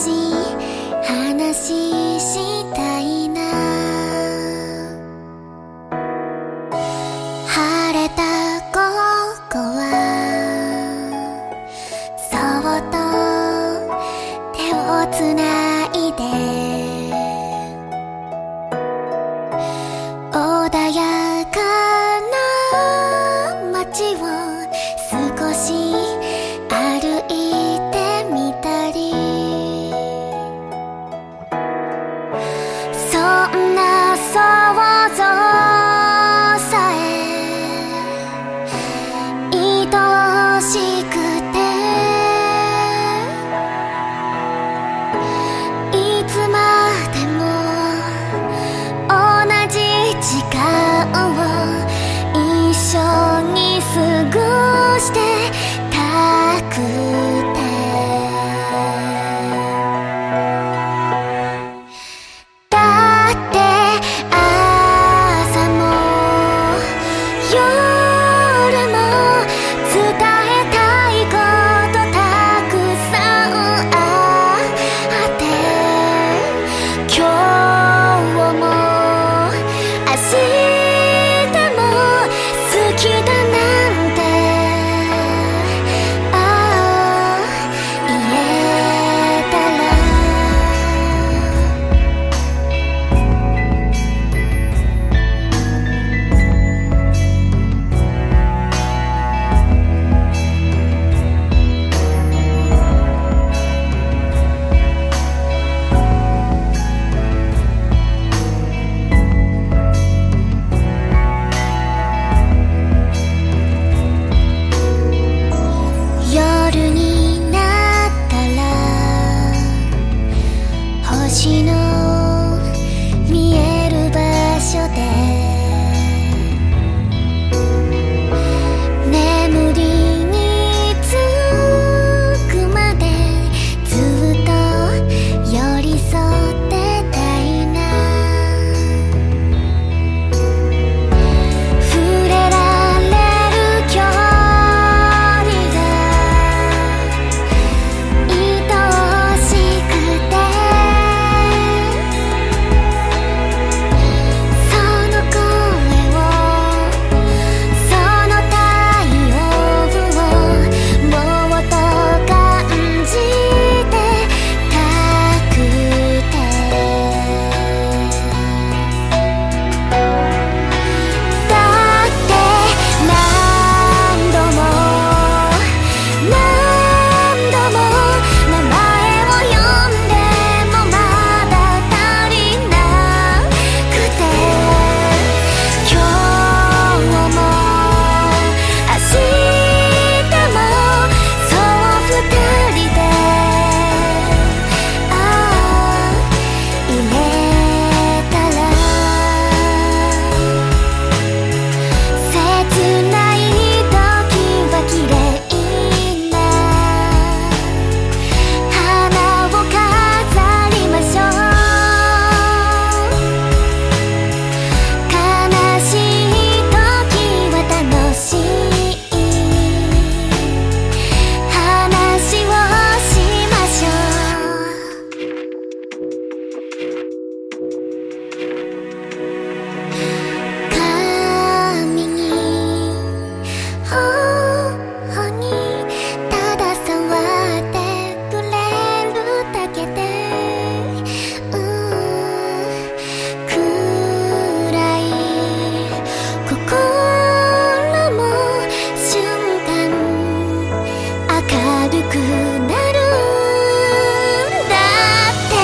し話したいな。晴れた午後はそっと手をつないで穏やかな街を少し歩いてみたり、そんな想像さえ愛しくて、いつまでも同じ時間を一緒に過ごしてたくて、だって朝も夜も伝えたいことたくさんあって、今日も明日も好きだなんて言えたら、夜になったら星の見える場所で眠りにつくまでずっと寄り添ってたいな。触れられる距離が愛しくて、その声をその太陽をもっと感じてたくて、だって何度も何度も名前を呼んでもまだ足りなくて、今日も明日もそう二人でいれたら、切ない時は綺麗な花を飾りましょう。悲しい時は楽しい話をしましょう。髪に頬にただ触ってくれるだけで暗い心も瞬間明るくなる。だって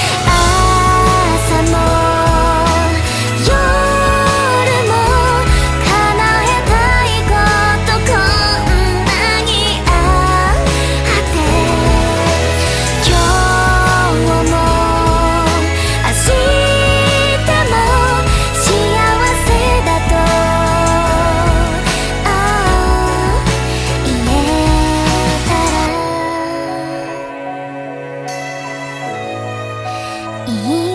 朝も夜も叶えたいことこんなにあって、今日も明日も幸せだと言えたらいい